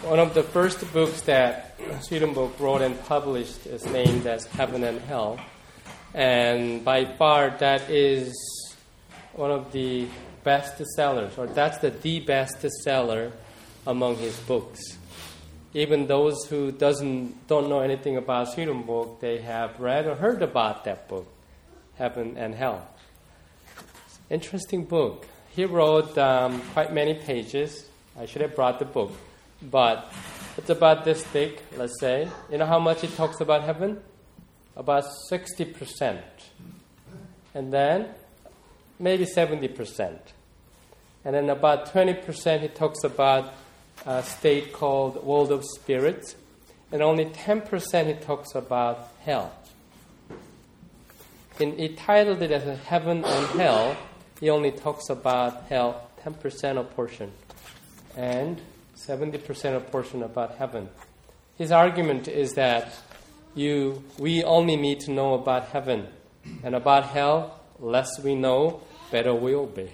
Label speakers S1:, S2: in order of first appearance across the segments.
S1: One of the first books that Swedenborg wrote and published is named as Heaven and Hell. And by far, that is one of the best sellers, or that's the best seller among his books. Even those who don't know anything about Swedenborg, they have read or heard about that book, Heaven and Hell. Interesting book. He wrote quite many pages. I should have brought the book. But it's about this thick, let's say. You know how much he talks about heaven? About 60%. And then maybe 70%. And then about 20% he talks about a state called world of spirits. And only 10% he talks about hell. He titled it as Heaven and Hell. He only talks about hell, 10% of portion. And 70% of portion about heaven. His argument is that we only need to know about heaven. And about hell, less we know, better we'll be.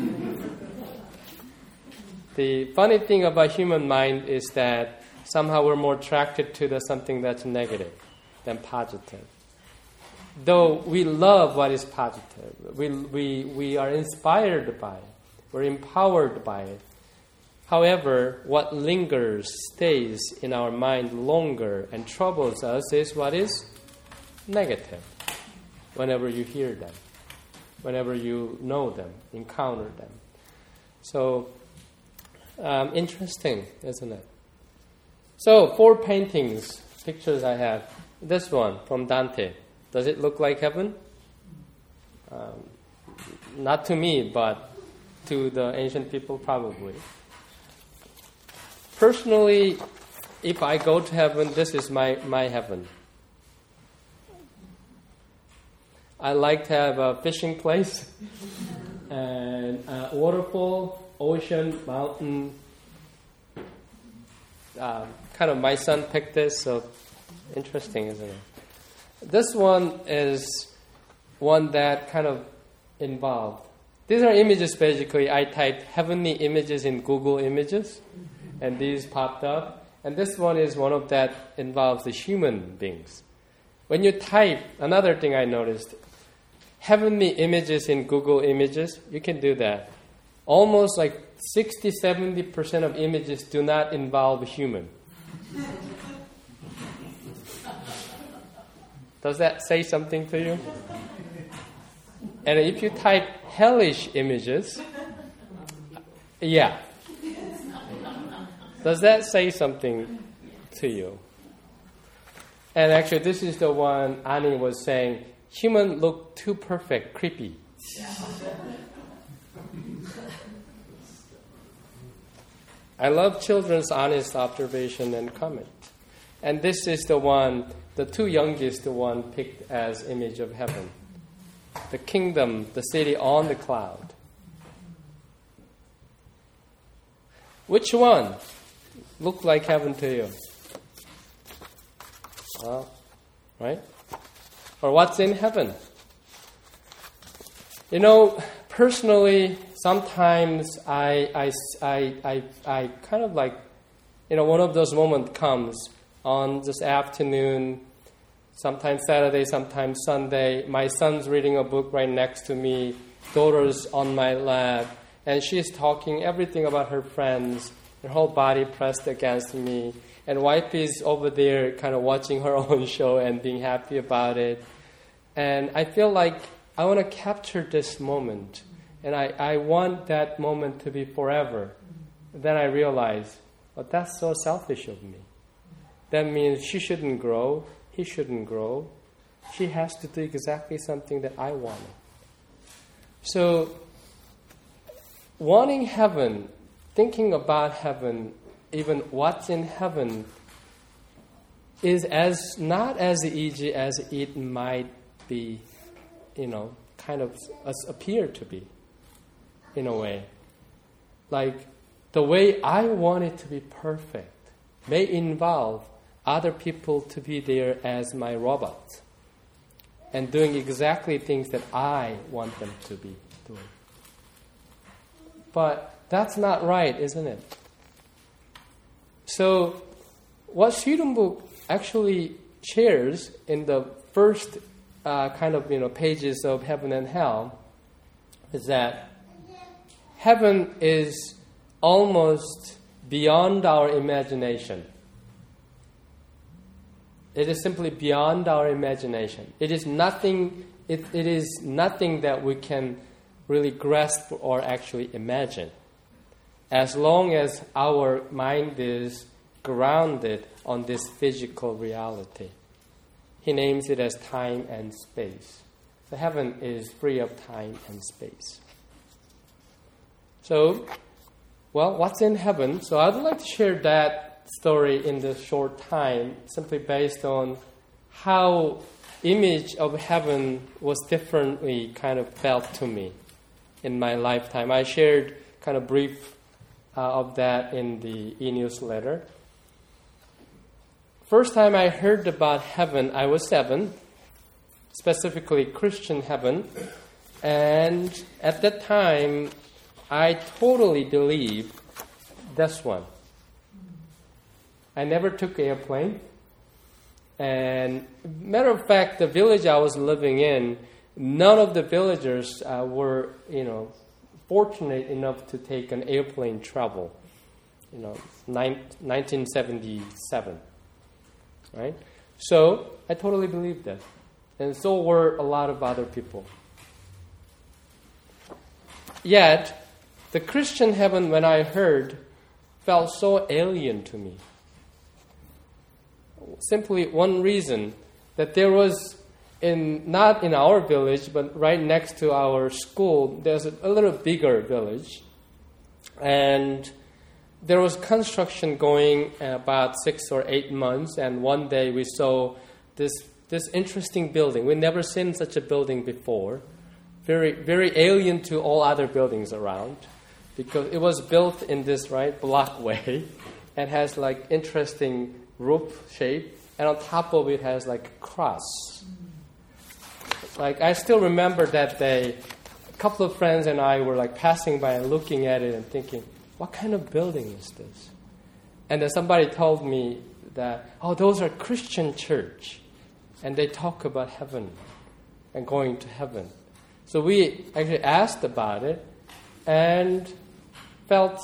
S1: The funny thing about human mind is that somehow we're more attracted to something that's negative than positive. Though we love what is positive, we are inspired by it, we're empowered by it. However, what lingers, stays in our mind longer and troubles us is what is negative. Whenever you hear them, whenever you know them, encounter them. So, interesting, isn't it? So, 4 paintings, pictures I have. This one from Dante. Does it look like heaven? Not to me, but to the ancient people, probably. Personally, if I go to heaven, this is my heaven. I like to have a fishing place and a waterfall, ocean, mountain. Kind of my son picked this, so interesting, isn't it? This one is one that kind of involved. These are images, basically. I typed heavenly images in Google Images, and these popped up. And this one is one of that involves the human beings. When you type, another thing I noticed, heavenly images in Google Images, you can do that. Almost like 60-70% of images do not involve human. Does that say something to you? And if you type hellish images, yeah. Does that say something to you? And actually, this is the one Annie was saying, human look too perfect, creepy. I love children's honest observation and comment. And this is the one, the 2 youngest, the one picked as image of heaven. The kingdom, the city on the cloud. Which one looked like heaven to you? Well, right? Or what's in heaven? You know, personally, sometimes I kind of like, one of those moments comes on this afternoon, sometimes Saturday, sometimes Sunday. My son's reading a book right next to me, daughter's on my lap, and she's talking everything about her friends, her whole body pressed against me, and wife is over there kind of watching her own show and being happy about it. And I feel like I want to capture this moment, and I want that moment to be forever. Then I realize, well, that's so selfish of me. That means she shouldn't grow, he shouldn't grow. She has to do exactly something that I wanted. So, wanting heaven, thinking about heaven, even what's in heaven, is not as easy as it might be, kind of appear to be, in a way. Like, the way I want it to be perfect may involve other people to be there as my robots and doing exactly things that I want them to be doing. But that's not right, isn't it? So what Swedenborg actually shares in the first pages of Heaven and Hell is that heaven is almost beyond our imagination. It is simply beyond our imagination. It is nothing. It is nothing that we can really grasp or actually imagine, as long as our mind is grounded on this physical reality. He names it as time and space. So heaven is free of time and space. So, well, what's in heaven? So I would like to share that story in this short time, simply based on how image of heaven was differently kind of felt to me in my lifetime. I shared kind of brief of that in the e-newsletter. First time I heard about heaven, I was 7, specifically Christian heaven. And at that time, I totally believed this one. I never took an airplane. And matter of fact, the village I was living in, none of the villagers were, fortunate enough to take an airplane travel. 1977. Right? So I totally believed that. And so were a lot of other people. Yet, the Christian heaven, when I heard, felt so alien to me. Simply one reason, that there was, not in our village, but right next to our school, there's a little bigger village. And there was construction going about 6 or 8 months, and one day we saw this interesting building. We'd never seen such a building before. Very, very alien to all other buildings around, because it was built in this block way, and has interesting roof shape, and on top of it has a cross. I still remember that day, a couple of friends and I were passing by and looking at it and thinking, what kind of building is this? And then somebody told me that, those are Christian church. And they talk about heaven and going to heaven. So we actually asked about it and felt,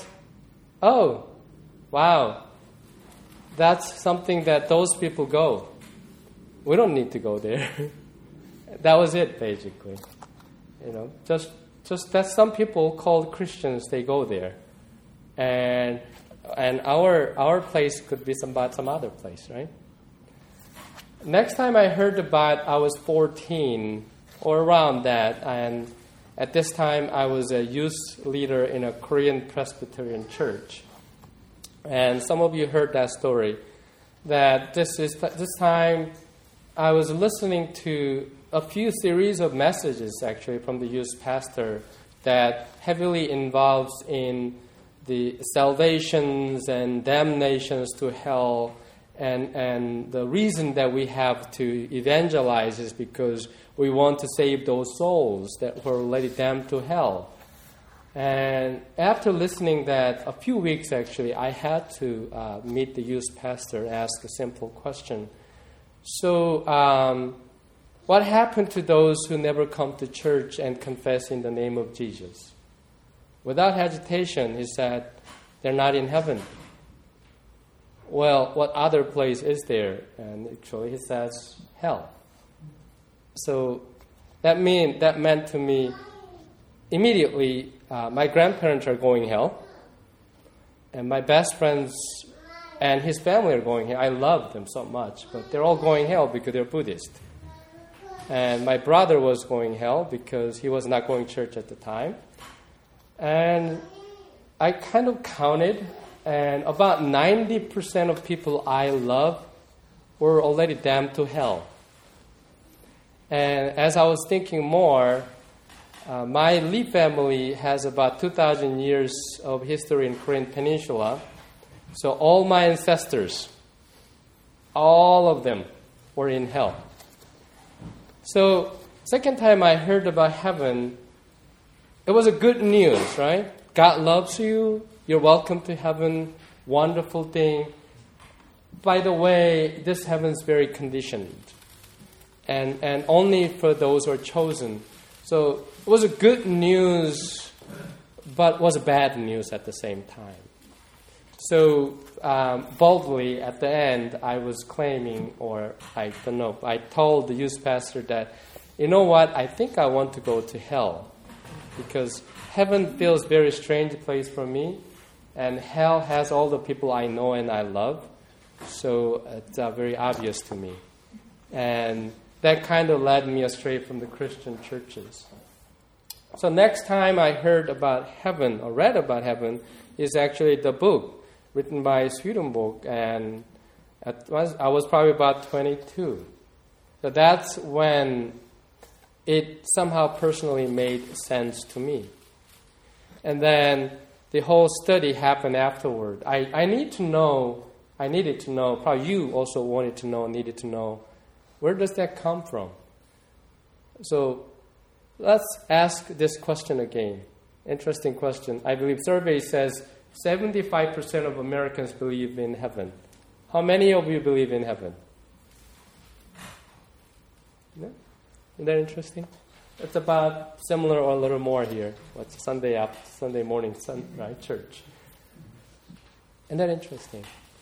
S1: wow, that's something that those people go. We don't need to go there. That was it, basically. Just that some people called Christians, they go there. And our place could be some other place, right? Next time I heard about, I was 14 or around that, and at this time I was a youth leader in a Korean Presbyterian church. And some of you heard that story. That this time I was listening to a few series of messages actually from the youth pastor that heavily involves in the salvations and damnations to hell, and the reason that we have to evangelize is because we want to save those souls that were already damned to hell. And after listening that, a few weeks actually, I had to meet the youth pastor and ask a simple question. So, what happened to those who never come to church and confess in the name of Jesus? Without hesitation, he said, they're not in heaven. Well, what other place is there? And actually, he says, hell. So that meant to me, immediately, my grandparents are going hell, and my best friends and his family are going hell. I love them so much, but they're all going hell because they're Buddhist. And my brother was going hell because he was not going to church at the time. And I kind of counted, and about 90% of people I love were already damned to hell. And as I was thinking more, my Lee family has about 2,000 years of history in Korean Peninsula. So all my ancestors, all of them were in hell. So second time I heard about heaven, it was a good news, right? God loves you. You're welcome to heaven. wonderful thing. By the way, this heaven is very conditioned, and only for those who are chosen. So it was a good news, but was bad news at the same time. So boldly at the end, I was claiming, or I don't know, I told the youth pastor that, you know what, I think I want to go to hell, because heaven feels a very strange place for me, and hell has all the people I know and I love. So it's very obvious to me. And that kind of led me astray from the Christian churches. So next time I heard about heaven or read about heaven is actually the book written by Swedenborg, and I was probably about 22. So that's when it somehow personally made sense to me. And then the whole study happened afterward. I needed to know, probably you also needed to know, where does that come from? So let's ask this question again. Interesting question. I believe survey says 75% of Americans believe in heaven. How many of you believe in heaven? No? Isn't that interesting? It's about similar or a little more here. What's Sunday morning, right? Church. Isn't that interesting?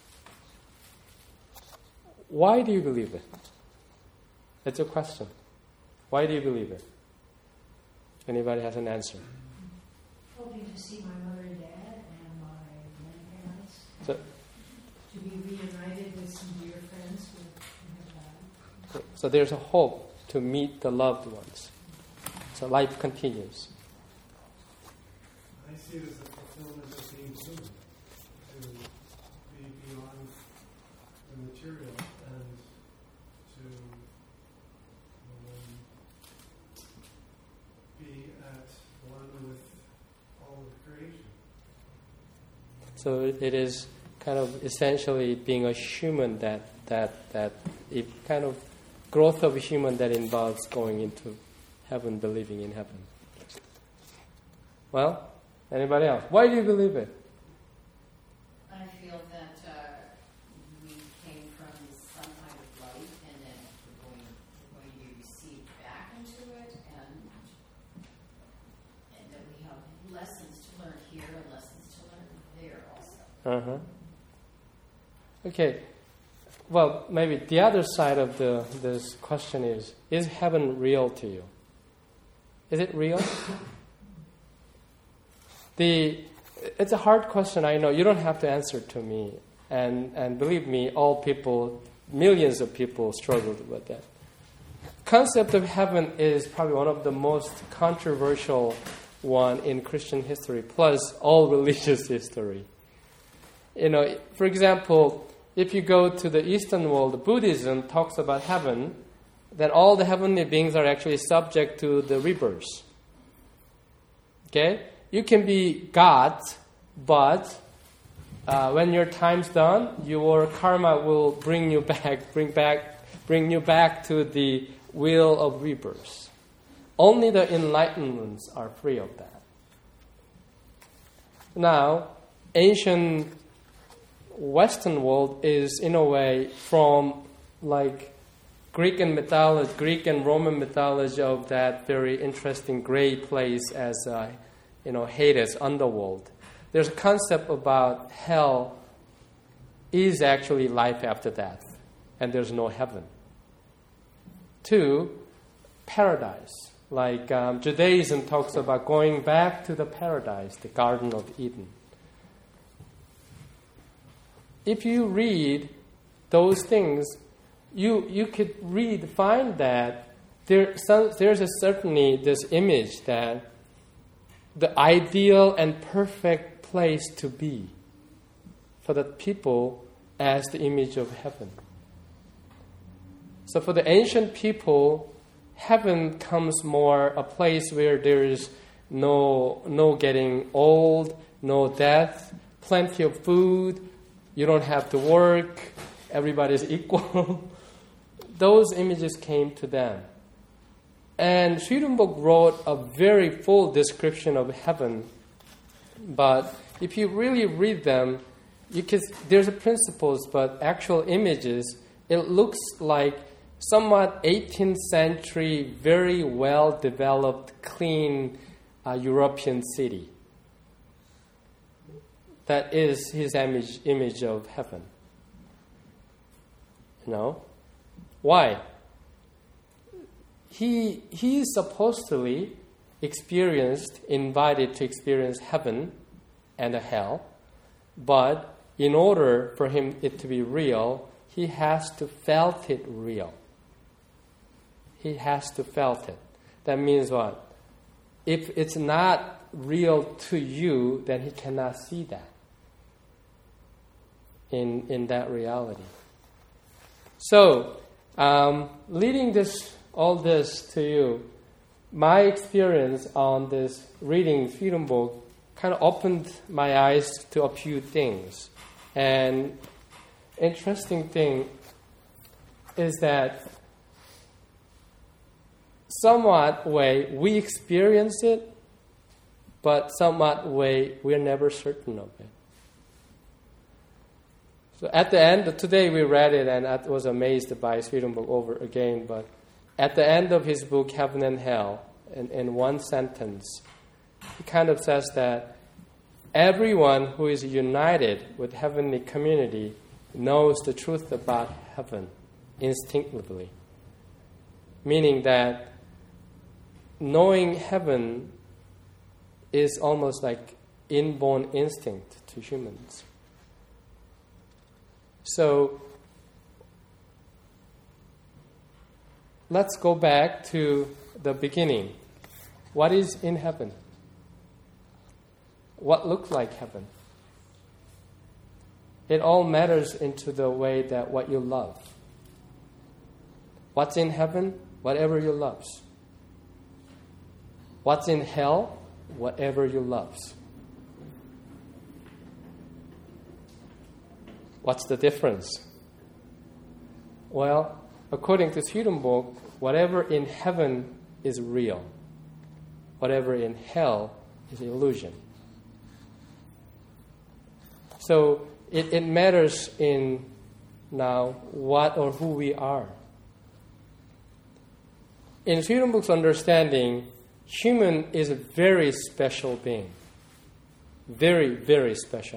S1: Why do you believe it? That's a question. Why do you believe it? Anybody has an answer?
S2: Hoping to see my mother and dad and my grandparents.
S1: So,
S2: to be reunited with some dear friends who have died.
S1: So there's a hope to meet the loved ones. So life continues.
S3: I see it as a fulfillment of being human, to be beyond the material and to be at one with all of creation.
S1: So it is kind of essentially being a human that it kind of growth of a human that involves going into heaven, believing in heaven. Well, anybody else? Why do you believe it?
S4: I feel that we came from some kind of light, and then we're going to be received back into it, and that we have lessons to learn here and lessons to learn there also.
S1: Okay. Well, maybe the other side of this question is heaven real to you? Is it real? It's a hard question, I know. You don't have to answer to me. And believe me, all people, millions of people struggled with that. Concept of heaven is probably one of the most controversial one in Christian history, plus all religious history. You know, for example, if you go to the Eastern world, Buddhism talks about heaven, then all the heavenly beings are actually subject to the rebirth. Okay? You can be God, but when your time's done, your karma will bring you back to the wheel of rebirth. Only the enlightenments are free of that. Now, ancient Western world is in a way from like Greek and Roman mythology of that very interesting gray place as Hades, underworld. There's a concept about hell is actually life after death, and there's no heaven. 2, paradise. Like Judaism talks about going back to the paradise, the Garden of Eden. If you read those things, you could find that there's certainly this image that the ideal and perfect place to be for the people as the image of heaven. So for the ancient people, heaven comes more a place where there is no getting old, no death, plenty of food, you don't have to work, everybody's equal. Those images came to them. And Swedenborg wrote a very full description of heaven. But if you really read them, there's principles, but actual images, it looks like somewhat 18th century, very well-developed, clean European city. That is his image of heaven. Why? He is supposedly invited to experience heaven and a hell, but in order for it to be real, he has to felt it real. He has to felt it. That means what? If it's not real to you, then he cannot see that in that reality. So, leading all this to you, my experience on this reading Freedom Book kind of opened my eyes to a few things. And interesting thing is that somewhat way we experience it, but somewhat way we're never certain of it. So at the end, today we read it and I was amazed by Swedenborg over again, but at the end of his book, Heaven and Hell, in one sentence, he kind of says that everyone who is united with heavenly community knows the truth about heaven instinctively. Meaning that knowing heaven is almost like inborn instinct to humans. So, let's go back to the beginning. What is in heaven? What looks like heaven? It all matters into the way that what you love. What's in heaven? Whatever you love. What's in hell? Whatever you love. What's the difference? Well, according to Swedenborg, whatever in heaven is real. Whatever in hell is illusion. So it matters in now what or who we are. In Swedenborg's understanding, human is a very special being. Very, very special.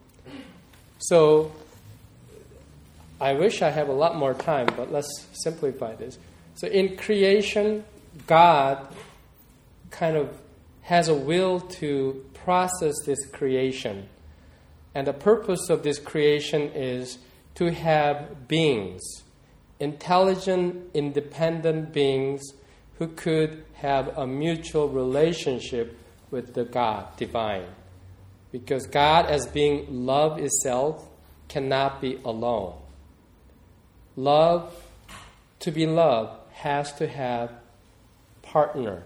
S1: So I wish I have a lot more time, but let's simplify this. So in creation, God kind of has a will to process this creation. And the purpose of this creation is to have beings, intelligent, independent beings who could have a mutual relationship with the God, divine. Because God, as being love itself, cannot be alone. Love, to be loved, has to have partner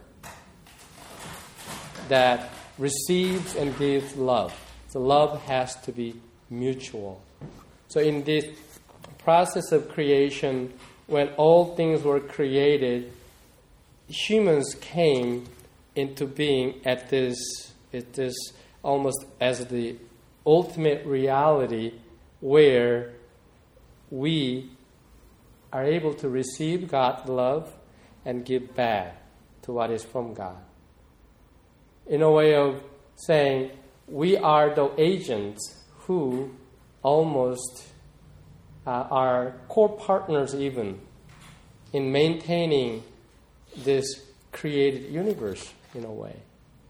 S1: that receives and gives love. So love has to be mutual. So in this process of creation, when all things were created, humans came into being at this almost as the ultimate reality where we are able to receive God's love and give back to what is from God. In a way of saying, we are the agents who almost are core partners even in maintaining this created universe in a way.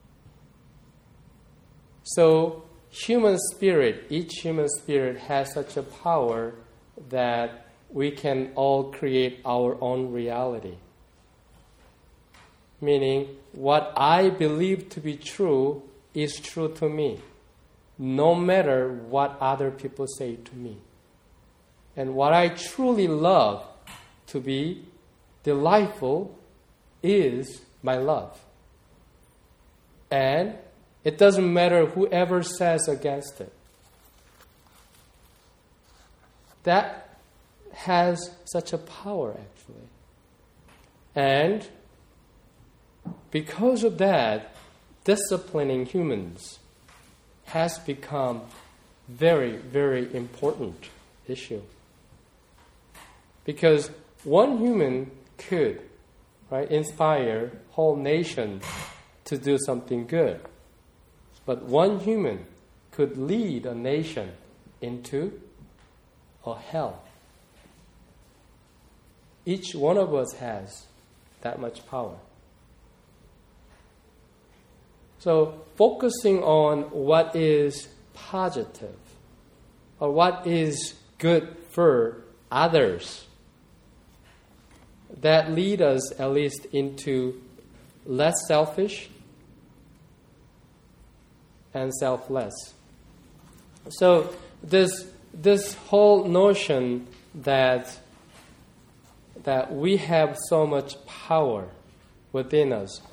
S1: So each human spirit has such a power that we can all create our own reality. Meaning, what I believe to be true is true to me, no matter what other people say to me. And what I truly love to be delightful is my love. And it doesn't matter whoever says against it. That has such a power, actually. And because of that, disciplining humans has become very, very important issue. Because one human could, right, inspire whole nation to do something good. But one human could lead a nation into a hell. Each one of us has that much power. So focusing on what is positive or what is good for others, that lead us at least into less selfish and selfless. So this whole notion that we have so much power within us,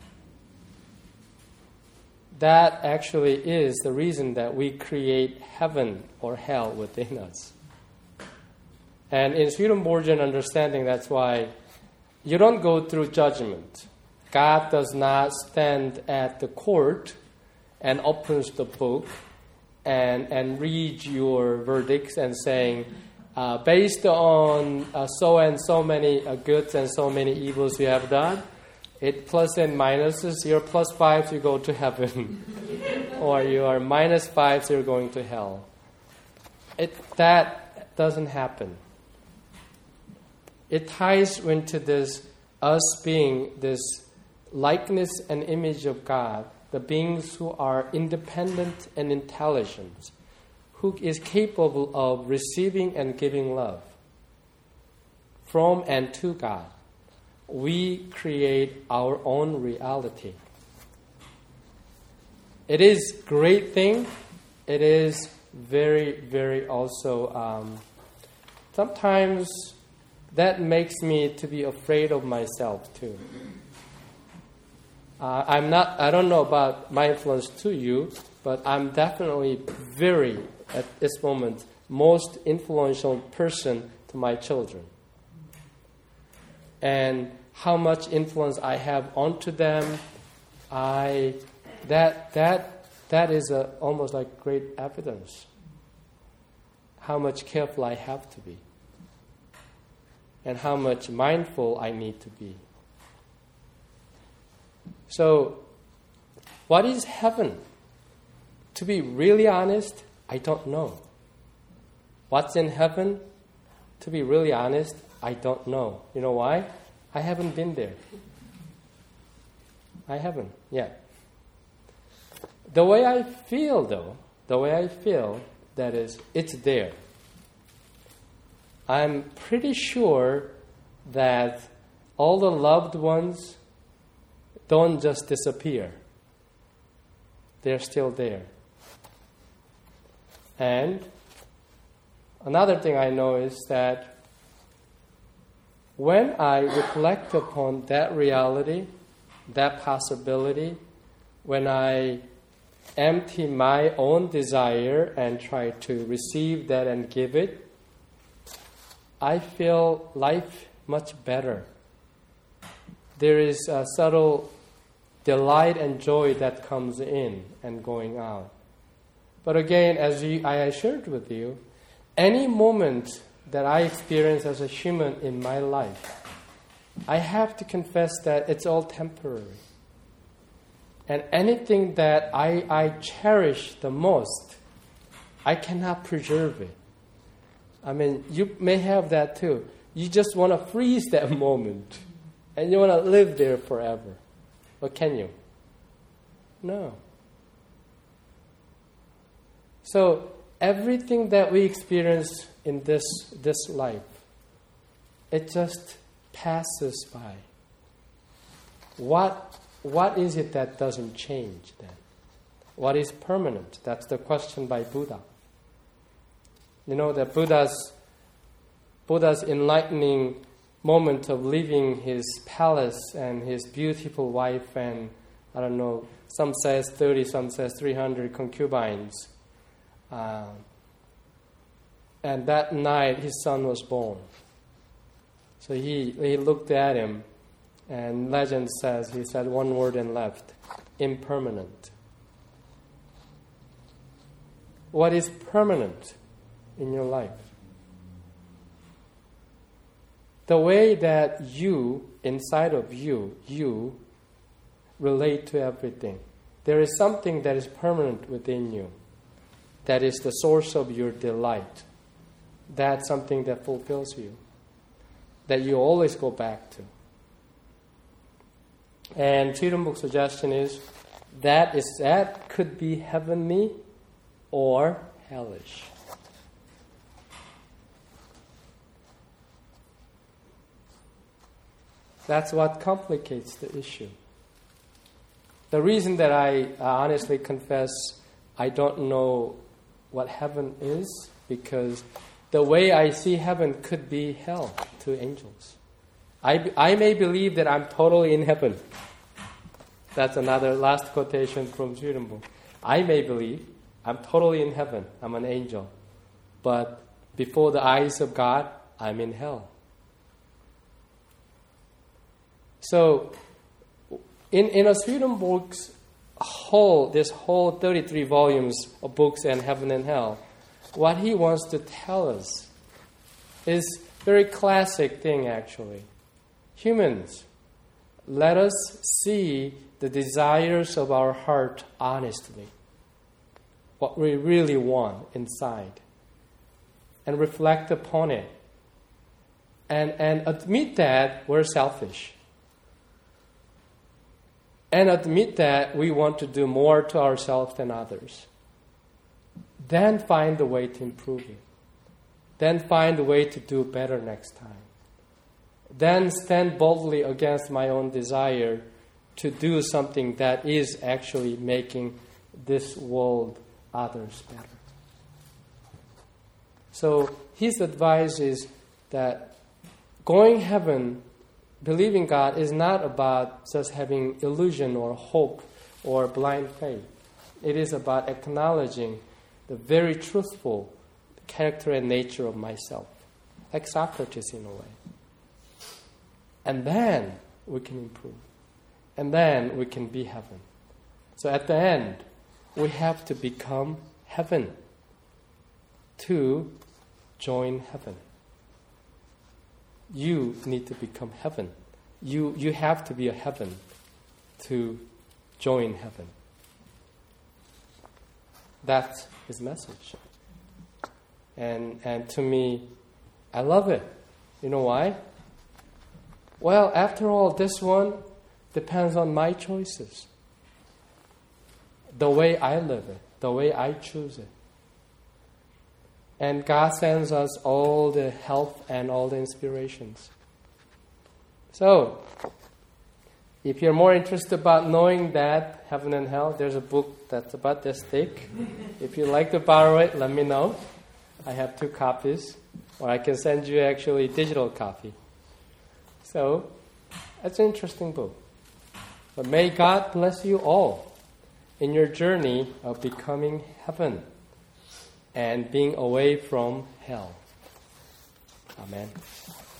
S1: that actually is the reason that we create heaven or hell within us. And in Swedenborgian understanding, that's why you don't go through judgment. God does not stand at the court and opens the book and read your verdicts and saying, based on so and so many goods and so many evils you have done, it plus and minuses, you're +5, so you go to heaven. Or you are -5, so you're going to hell. That doesn't happen. It ties into this, us being this likeness and image of God, the beings who are independent and intelligent, who is capable of receiving and giving love from and to God. We create our own reality. It is a great thing. It is very, very also, sometimes that makes me to be afraid of myself too. I don't know about my influence to you, but I'm definitely very, at this moment, most influential person to my children. And how much influence I have onto them, that is almost like great evidence. How much careful I have to be. And how much mindful I need to be. So, what is heaven? To be really honest, I don't know. What's in heaven? To be really honest, I don't know. You know why? I haven't been there. I haven't yet. The way I feel, though, that is, it's there. I'm pretty sure that all the loved ones don't just disappear. They're still there. And another thing I know is that when I reflect upon that reality, that possibility, when I empty my own desire and try to receive that and give it, I feel life much better. There is a subtle delight and joy that comes in and going out. But again, as I shared with you, any moment that I experience as a human in my life, I have to confess that it's all temporary. And anything that I cherish the most, I cannot preserve it. I mean, you may have that too. You just want to freeze that moment. And you want to live there forever. But can you? No. So everything that we experience in this life, it just passes by. What is it that doesn't change then? What is permanent? That's the question by Buddha. You know, that Buddha's enlightening moment of leaving his palace and his beautiful wife and, I don't know, some says 30, some says 300 concubines. And that night his son was born. So he looked at him, and legend says, he said one word and left: impermanent. what is permanent in your life. The way that you, inside of you relate to everything. There is something that is permanent within you. That is the source of your delight. That's something that fulfills you. That you always go back to. And Swedenborg's suggestion is that could be heavenly or hellish. That's what complicates the issue. The reason that I honestly confess I don't know what heaven is, because the way I see heaven could be hell to angels. I may believe that I'm totally in heaven. That's another last quotation from Swedenborg. I may believe I'm totally in heaven. I'm an angel. But before the eyes of God, I'm in hell. So, in a Swedenborg's this whole 33 volumes of books on heaven and hell, what he wants to tell us is a very classic thing, actually. Humans, let us see the desires of our heart honestly, what we really want inside, and reflect upon it, and admit that we're selfish. And admit that we want to do more to ourselves than others. Then find a way to improve it. Then find a way to do better next time. Then stand boldly against my own desire to do something that is actually making this world, others better. So his advice is that going heaven, believing God, is not about just having illusion or hope or blind faith. It is about acknowledging the very truthful character and nature of myself, like Socrates in a way. And then we can improve. And then we can be heaven. So at the end, we have to become heaven to join heaven. You need to become heaven. You have to be a heaven to join heaven. That's his message. And to me, I love it. You know why? Well, after all, this one depends on my choices. The way I live it, the way I choose it. And God sends us all the help and all the inspirations. So, if you're more interested about knowing that, heaven and hell, there's a book that's about this thick. If you'd like to borrow it, let me know. I have 2 copies. Or I can send you actually a digital copy. So, it's an interesting book. But may God bless you all in your journey of becoming heaven and being away from hell. Amen.